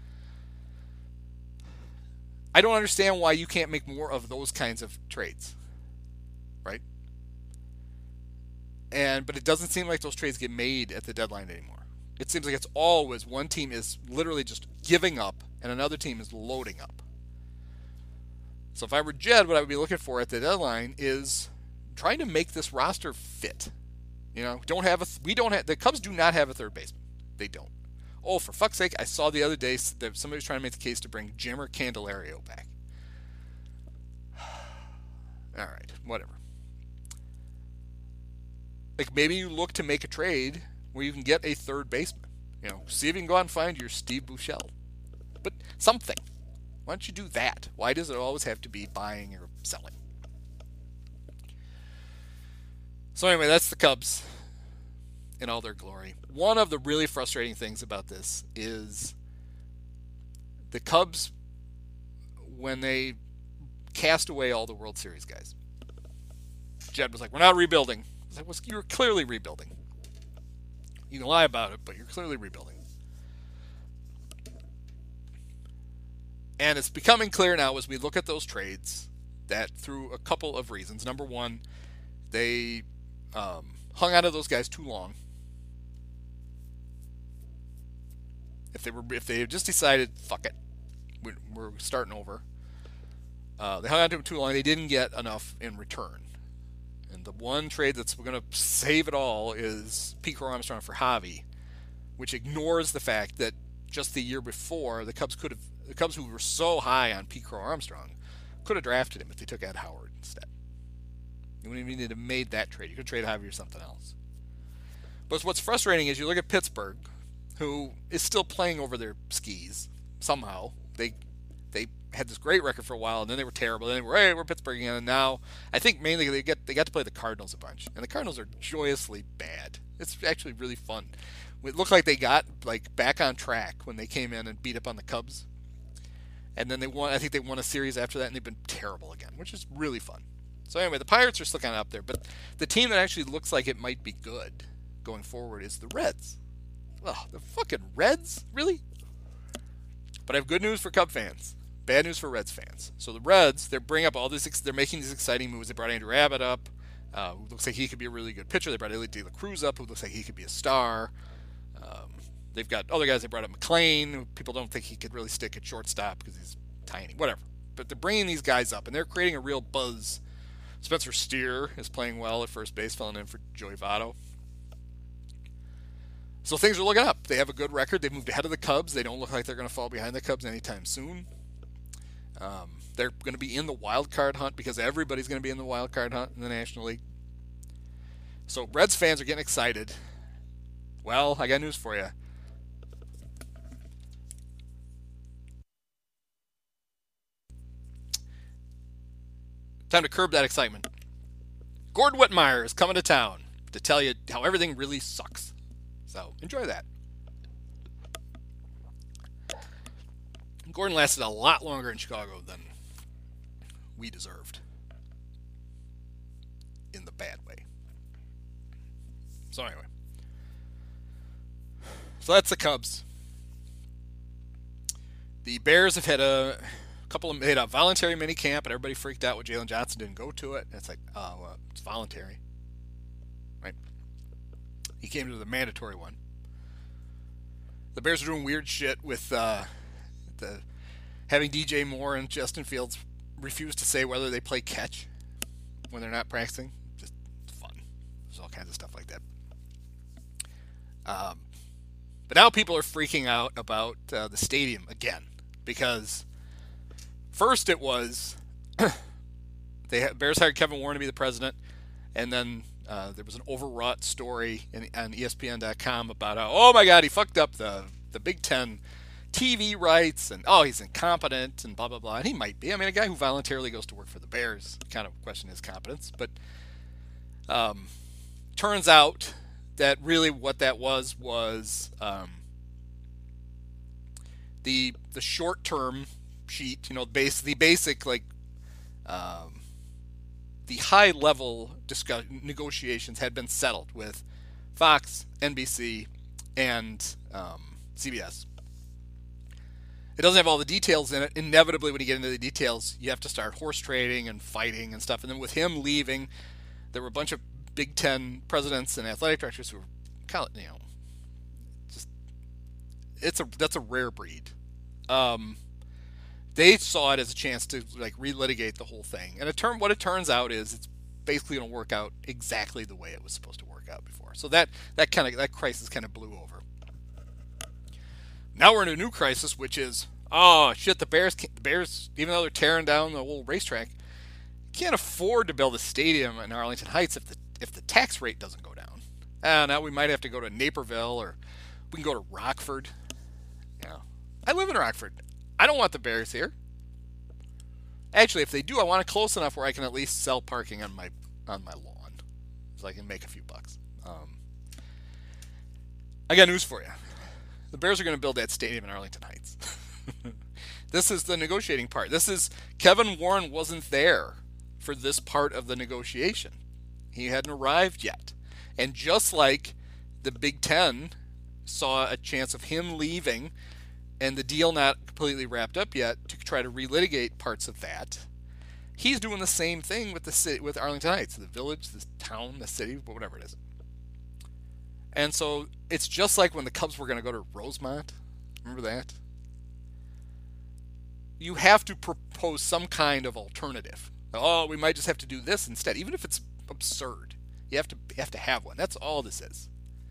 I don't understand why you can't make more of those kinds of trades, right? But it doesn't seem like those trades get made at the deadline anymore. It seems like it's always one team is literally just giving up and another team is loading up. So if I were Jed, what I would be looking for at the deadline is trying to make this roster fit. You know, the Cubs do not have a third baseman. They don't. Oh, for fuck's sake, I saw the other day that somebody was trying to make the case to bring Jimmer Candelario back. All right, whatever. Like, maybe you look to make a trade where you can get a third baseman. You know, see if you can go out and find your Steve Buechele. But something. Why don't you do that? Why does it always have to be buying or selling? So anyway, that's the Cubs in all their glory. One of the really frustrating things about this is the Cubs, when they cast away all the World Series guys. Jed was like, we're not rebuilding. I was like, well, you're clearly rebuilding. You can lie about it, but you're clearly rebuilding. And it's becoming clear now as we look at those trades that through a couple of reasons. Number one, they hung on to those guys too long. If they just decided, fuck it, we're starting over, they hung on to them too long. They didn't get enough in return. And the one trade that's going to save it all is Pete Crow Armstrong for Javi, which ignores the fact that just the year before the Cubs who were so high on Pete Crow Armstrong could have drafted him if they took Ed Howard instead. You wouldn't even need to have made that trade. You could trade Javi or something else. But what's frustrating is you look at Pittsburgh, who is still playing over their skis somehow. They had this great record for a while, and then they were terrible. Then they were, hey, we're Pittsburgh again. And now I think mainly they got to play the Cardinals a bunch, and the Cardinals are joyously bad. It's actually really fun. It looked like they got back on track when they came in and beat up on the Cubs, and then they won. I think they won a series after that, and they've been terrible again, which is really fun. So anyway, the Pirates are still kind of up there, but the team that actually looks like it might be good going forward is the Reds. Oh, the fucking Reds? Really? But I have good news for Cub fans. Bad news for Reds fans. So the Reds, they're making these exciting moves. They brought Andrew Abbott up, who looks like he could be a really good pitcher. They brought Elliot De La Cruz up, who looks like he could be a star. They've got other guys. They brought up McClain, who people don't think he could really stick at shortstop because he's tiny. Whatever. But they're bringing these guys up, and they're creating a real buzz. Spencer Steer is playing well at first base, filling in for Joey Votto. So things are looking up. They have a good record. They've moved ahead of the Cubs. They don't look like they're going to fall behind the Cubs anytime soon. They're going to be in the wild card hunt because everybody's going to be in the wild card hunt in the National League. So Reds fans are getting excited. Well, I got news for you. Time to curb that excitement. Gord Whitmire is coming to town to tell you how everything really sucks. So enjoy that. Gordon lasted a lot longer in Chicago than we deserved. In the bad way. So anyway. So that's the Cubs. The Bears have had a voluntary mini camp, and everybody freaked out when Jalen Johnson didn't go to it. And it's like, it's voluntary. Right? He came to the mandatory one. The Bears are doing weird shit with having DJ Moore and Justin Fields refuse to say whether they play catch when they're not practicing. Just fun. There's all kinds of stuff like that. But now people are freaking out about the stadium again because first it was Bears hired Kevin Warren to be the president, and then there was an overwrought story on ESPN.com about oh my God, he fucked up the Big Ten TV rights, and he's incompetent and blah blah blah. And he might be. I mean, a guy who voluntarily goes to work for the Bears, kind of question his competence. But turns out that really what that was the short-term sheet, the basic the high-level negotiations had been settled with Fox, NBC, and CBS. It doesn't have all the details in it. Inevitably, when you get into the details, you have to start horse trading and fighting and stuff. And then with him leaving, there were a bunch of Big Ten presidents and athletic directors who are kind of, just that's a rare breed. They saw it as a chance to like relitigate the whole thing, and what it turns out is it's basically going to work out exactly the way it was supposed to work out before. So that crisis kind of blew over. Now we're in a new crisis, which is, oh shit, the Bears, even though they're tearing down the old racetrack, can't afford to build a stadium in Arlington Heights if the tax rate doesn't go down. Now we might have to go to Naperville, or we can go to Rockford. I live in Rockford. I don't want the Bears here. Actually, if they do, I want it close enough where I can at least sell parking on my lawn, so I can make a few bucks. I got news for you. The Bears are going to build that stadium in Arlington Heights. This is the negotiating part. Kevin Warren wasn't there for this part of the negotiation. He hadn't arrived yet. And just like the Big Ten saw a chance of him leaving and the deal not completely wrapped up yet to try to relitigate parts of that, he's doing the same thing with the city, with Arlington Heights, the village, the town, the city, whatever it is. And so it's just like when the Cubs were going to go to Rosemont. Remember that? You have to propose some kind of alternative. Oh, we might just have to do this instead, even if it's absurd. You have to have one. That's all this is.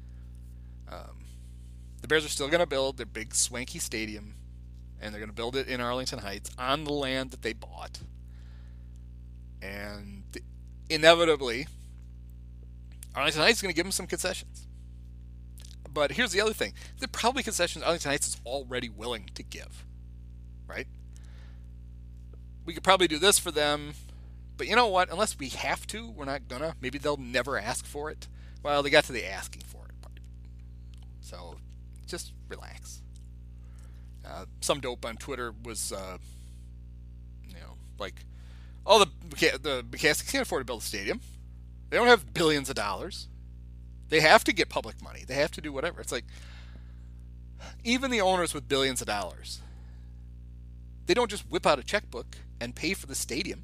The Bears are still going to build their big swanky stadium, and they're going to build it in Arlington Heights on the land that they bought. And inevitably, Arlington Heights is going to give them some concessions. But here's the other thing. They're probably concessions Arlington Heights is already willing to give. Right? We could probably do this for them. But you know what? Unless we have to, we're not going to. Maybe they'll never ask for it. Well, they got to the asking for it part. So just relax. Some dope on Twitter was, like, oh, the McCaskies can't afford to build a stadium. They don't have billions of dollars. They have to get public money. They have to do whatever. It's like, even the owners with billions of dollars, they don't just whip out a checkbook and pay for the stadium.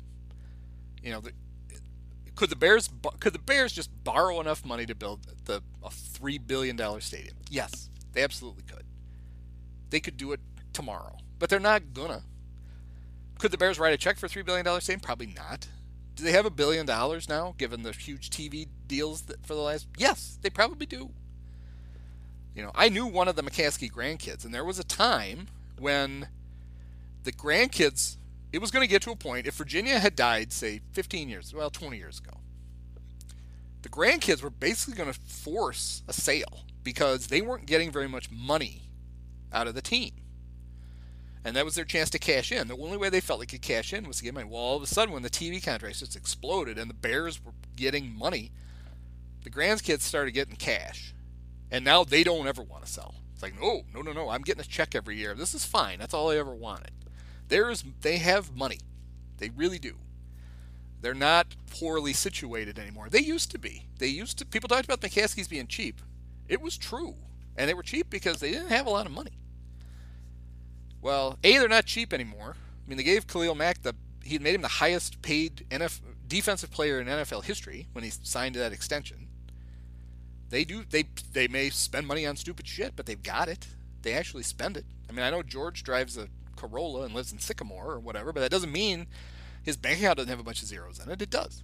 Could the Bears just borrow enough money to build a $3 billion stadium? Yes, they absolutely could. They could do it tomorrow, but they're not gonna. Could the Bears write a check for a $3 billion stadium? Probably not. Do they have $1 billion now, given the huge TV deals for the last? Yes, they probably do. I knew one of the McCaskey grandkids, and there was a time when the grandkids, it was going to get to a point, if Virginia had died, say, 20 years ago, the grandkids were basically going to force a sale because they weren't getting very much money out of the team. And that was their chance to cash in. The only way they felt they could cash in was to get money. Well, all of a sudden, when the TV contracts just exploded and the Bears were getting money, the grandkids started getting cash. And now they don't ever want to sell. It's like, no, I'm getting a check every year. This is fine. That's all I ever wanted. They have money. They really do. They're not poorly situated anymore. They used to be. People talked about McCaskies being cheap. It was true. And they were cheap because they didn't have a lot of money. Well, they're not cheap anymore. I mean, they gave Khalil Mack he made him the highest paid defensive player in NFL history when he signed that extension. They may spend money on stupid shit, but they've got it. They actually spend it. I mean, I know George drives a Corolla and lives in Sycamore or whatever, but that doesn't mean his bank account doesn't have a bunch of zeros in it. It does.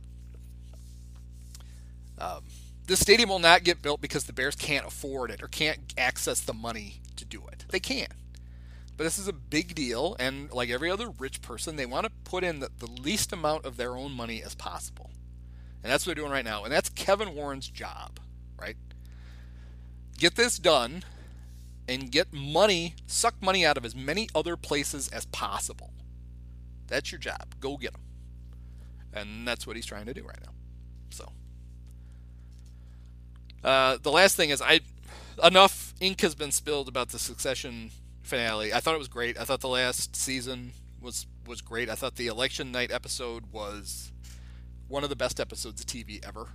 This stadium will not get built because the Bears can't afford it or can't access the money to do it. They can. But this is a big deal, and like every other rich person, they want to put in the least amount of their own money as possible. And that's what they're doing right now. And that's Kevin Warren's job, right? Get this done and get money, suck money out of as many other places as possible. That's your job. Go get them. And that's what he's trying to do right now. So, the last thing is, enough ink has been spilled about the Succession finale. I thought it was great. I thought the last season was great. I thought the election night episode was one of the best episodes of TV ever.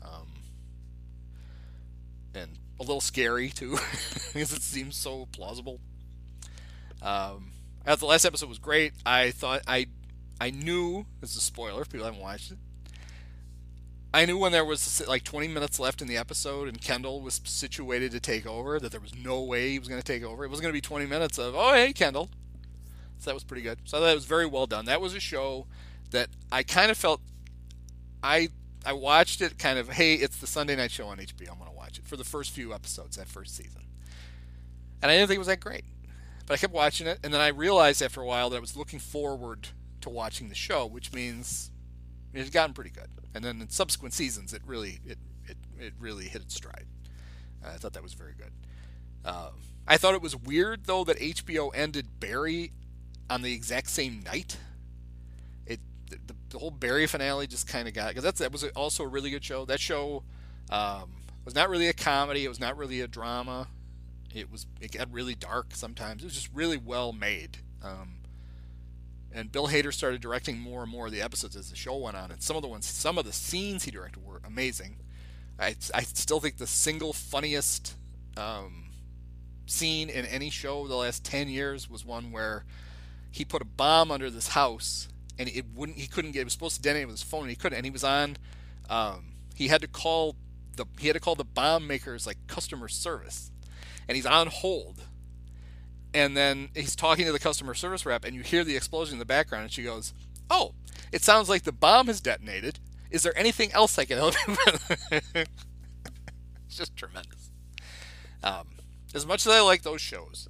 And a little scary, too, because it seems so plausible. I thought the last episode was great. I thought I knew, this is a spoiler if people haven't watched it, I knew when there was like 20 minutes left in the episode and Kendall was situated to take over that there was no way he was going to take over. It was going to be 20 minutes of, oh, hey, Kendall. So that was pretty good. So that was very well done. That was a show that I kind of felt, I watched it kind of, hey, it's the Sunday night show on HBO. I'm going to watch it for the first few episodes, that first season. And I didn't think it was that great. But I kept watching it, and then I realized after a while that I was looking forward to watching the show, which means it had gotten pretty good. And then in subsequent seasons, it really hit its stride. I thought that was very good. I thought it was weird, though, that HBO ended Barry on the exact same night. The whole Barry finale just kind of got, because that was also a really good show. That show was not really a comedy. It was not really a drama. It got really dark sometimes. It was just really well made. And Bill Hader started directing more and more of the episodes as the show went on. And some of the scenes he directed were amazing. I still think the single funniest scene in any show the last 10 years was one where he put a bomb under this house and it was supposed to detonate with his phone and he couldn't, and he was on he had to call the bomb maker's like customer service, and he's on hold, and then he's talking to the customer service rep and you hear the explosion in the background and she goes, oh, it sounds like the bomb has detonated. Is there anything else I can help you with? It's just tremendous. As much as I like those shows,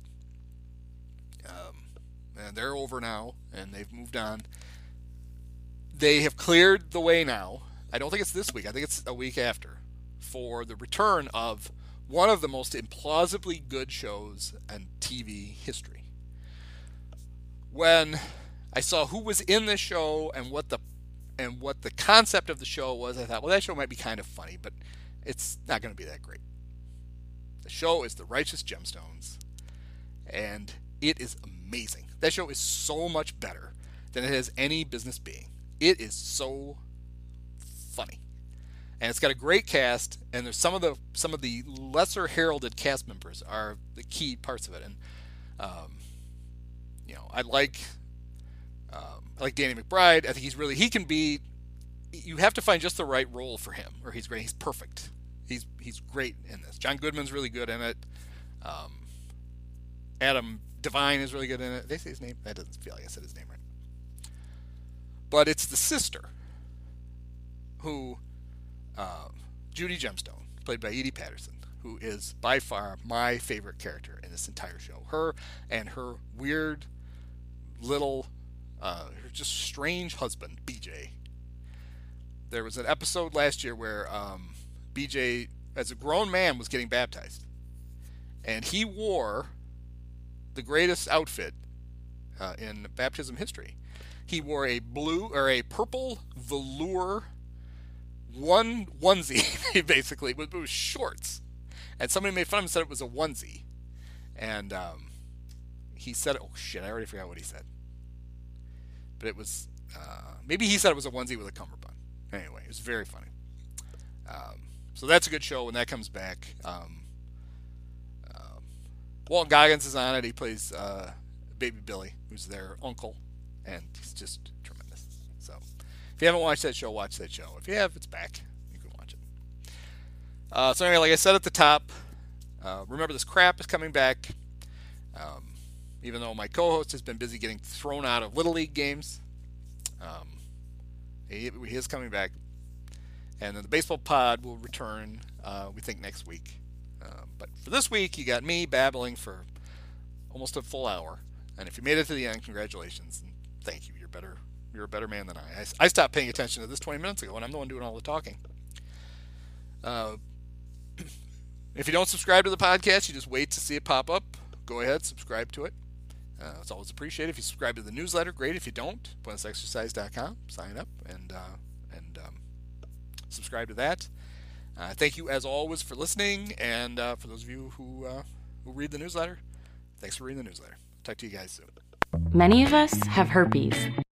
and they're over now and they've moved on, they have cleared the way now. I don't think it's this week. I think it's a week after, for the return of one of the most implausibly good shows in TV history. When I saw who was in this show and what the concept of the show was, I thought, well, that show might be kind of funny, but it's not going to be that great. The show is The Righteous Gemstones, and it is amazing. That show is so much better than it has any business being. It is so funny, and it's got a great cast. And there's some of the lesser heralded cast members are the key parts of it. And I like Danny McBride. I think he can be. You have to find just the right role for him, or he's great. He's perfect. He's great in this. John Goodman's really good in it. Adam Devine is really good in it. Did they say his name? That doesn't feel like I said his name right. But it's the sister who, Judy Gemstone, played by Edie Patterson, who is by far my favorite character in this entire show. Her and her weird little, her just strange husband, BJ. There was an episode last year where BJ, as a grown man, was getting baptized. And he wore the greatest outfit in baptism history. He wore a purple velour onesie, basically. It was shorts. And somebody made fun of him and said it was a onesie. And he said, oh shit, I already forgot what he said. But it was, maybe he said it was a onesie with a cummerbund. Anyway, it was very funny. So that's a good show when that comes back. Walton Goggins is on it. He plays Baby Billy, who's their uncle. And he's just tremendous. So if you haven't watched that show, watch that show. If you have, it's back. You can watch it. So anyway, like I said at the top, remember this crap is coming back. Even though my co-host has been busy getting thrown out of Little League games, he is coming back. And then the baseball pod will return, we think, next week. But for this week, you got me babbling for almost a full hour. And if you made it to the end, congratulations. And thank you. You're a better man than I. I stopped paying attention to this 20 minutes ago, and I'm the one doing all the talking. If you don't subscribe to the podcast, you just wait to see it pop up. Go ahead, subscribe to it. It's always appreciated. If you subscribe to the newsletter, great. If you don't, buenasexercise.com, sign up and subscribe to that. Thank you, as always, for listening, and for those of you who read the newsletter, thanks for reading the newsletter. Talk to you guys soon. Many of us have herpes.